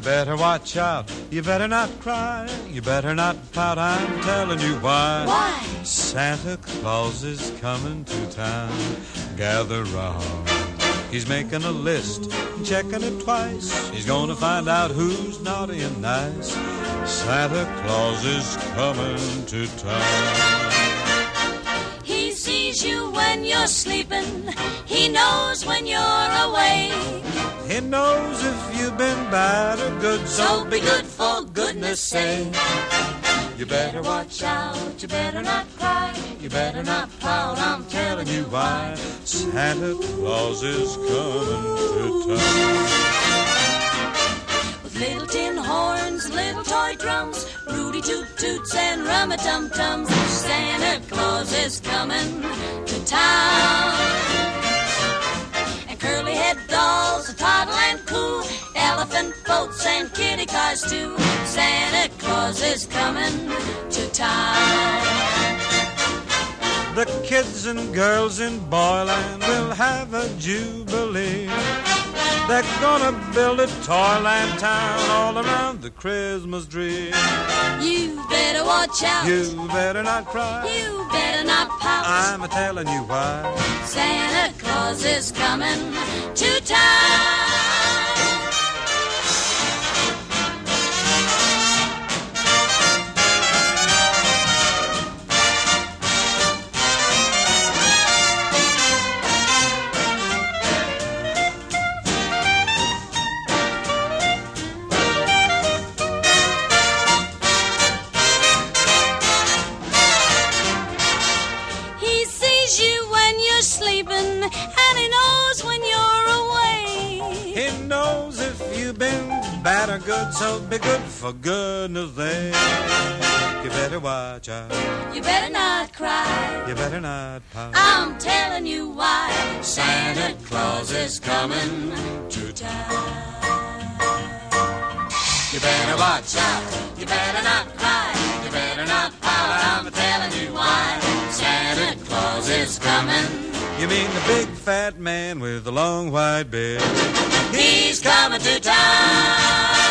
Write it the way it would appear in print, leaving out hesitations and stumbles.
better watch out, you better not cry, you better not pout, I'm telling you why. Why? Santa Claus is coming to town. Gather round. He's making a list, checking it twice. He's gonna find out who's naughty and nice. Santa Claus is coming to town. He sees you when you're sleeping. He knows when you're away. He knows if you've been bad or good, So be good for goodness sake. You better watch out, You better not cry. you better not pout, I'm telling you why. Santa Claus is coming to town. With little tin horns, little toy drums, Rudy Toot Toots and Rum-a-Tum-Tums, Santa Claus is coming to town. And curly-head dolls, a toddle and coo, elephant boats and kitty cars too. Santa Claus is coming to town. The kids and girls in Boyland will have a jubilee. They're gonna build a toyland town all around the Christmas tree. You better watch out. You better not cry, You better not pout. I'm a-telling you why. Santa Claus is coming to town. He sees you when you're sleeping, and he knows when you're away. He knows if you've been bad or good, so be good for goodness sake. You better watch out, You better not cry. you better not pout. I'm telling you why. Santa Claus is coming to town. You better watch out, You better not cry. You better not pout. I'm telling you why. Santa Claus is coming. you mean the big fat man with the long white beard. He's coming to town.